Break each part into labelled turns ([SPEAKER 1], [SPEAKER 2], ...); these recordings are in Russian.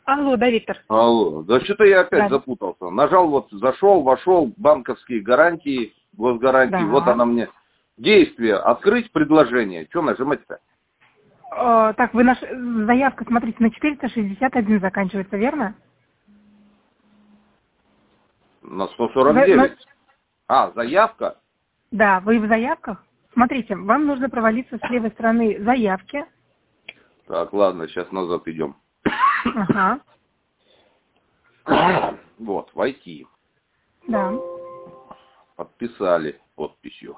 [SPEAKER 1] Алло, да, Виктор?
[SPEAKER 2] Алло, да что-то я опять
[SPEAKER 1] Да.
[SPEAKER 2] запутался. Нажал, вот зашел, вошел, банковские гарантии, госгарантии,
[SPEAKER 1] Да.
[SPEAKER 2] вот она мне. Действие, открыть предложение. Что нажимать-то?
[SPEAKER 1] Так, вы заявка, смотрите, на 461 заканчивается, верно?
[SPEAKER 2] На 149. Заявка?
[SPEAKER 1] Да, вы в заявках. Смотрите, вам нужно провалиться с левой стороны заявки.
[SPEAKER 2] Так, ладно, сейчас назад идем.
[SPEAKER 1] Ага.
[SPEAKER 2] Вот, войти.
[SPEAKER 1] Да.
[SPEAKER 2] Подписали подписью.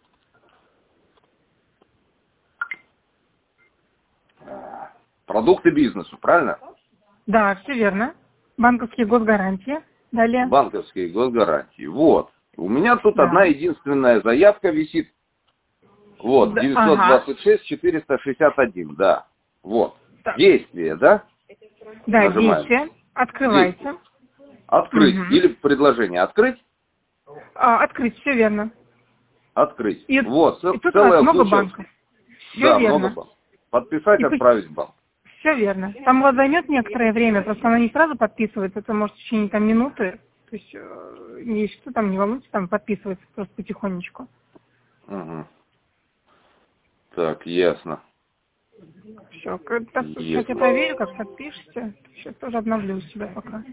[SPEAKER 2] Продукты бизнесу, правильно?
[SPEAKER 1] Да, все верно. Банковские госгарантии. Далее.
[SPEAKER 2] Банковские госгарантии. Вот. У меня тут
[SPEAKER 1] Да.
[SPEAKER 2] одна единственная заявка висит. Вот,
[SPEAKER 1] Да, ага.
[SPEAKER 2] 926-461, да. Вот.
[SPEAKER 1] Так.
[SPEAKER 2] Действие, да?
[SPEAKER 1] Да,
[SPEAKER 2] Нажимаем.
[SPEAKER 1] действие. Открывается.
[SPEAKER 2] Действие. Открыть.
[SPEAKER 1] Угу.
[SPEAKER 2] Или предложение. Открыть?
[SPEAKER 1] Открыть, все верно.
[SPEAKER 2] Открыть.
[SPEAKER 1] И,
[SPEAKER 2] Вот,
[SPEAKER 1] и тут у вас
[SPEAKER 2] целая
[SPEAKER 1] много
[SPEAKER 2] куча.
[SPEAKER 1] банков. Все
[SPEAKER 2] Да, много
[SPEAKER 1] верно.
[SPEAKER 2] банков. Подписать,
[SPEAKER 1] И
[SPEAKER 2] отправить в банк.
[SPEAKER 1] все верно. Там у вас займет некоторое время, просто она не сразу подписывается, это может в течение там минуты. То есть, если что, там не волнуйтесь, там подписывается просто потихонечку.
[SPEAKER 2] Угу. Так, ясно.
[SPEAKER 1] Все, сейчас я
[SPEAKER 2] Ясно.
[SPEAKER 1] проверю, как подпишете. Сейчас тоже обновлю у себя пока.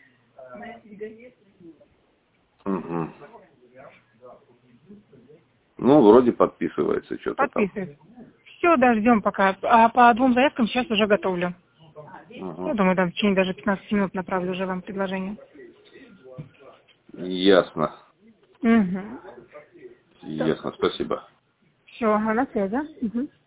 [SPEAKER 2] Угу. Ну, вроде подписывается что-то там.
[SPEAKER 1] Подписывается. Все, да, ждем пока. А по двум заявкам сейчас уже готовлю.
[SPEAKER 2] Угу.
[SPEAKER 1] Я думаю, там в течение даже 15 минут направлю уже вам предложение.
[SPEAKER 2] Ясно.
[SPEAKER 1] Угу.
[SPEAKER 2] Ясно, спасибо.
[SPEAKER 1] Все, на связи, да? Угу.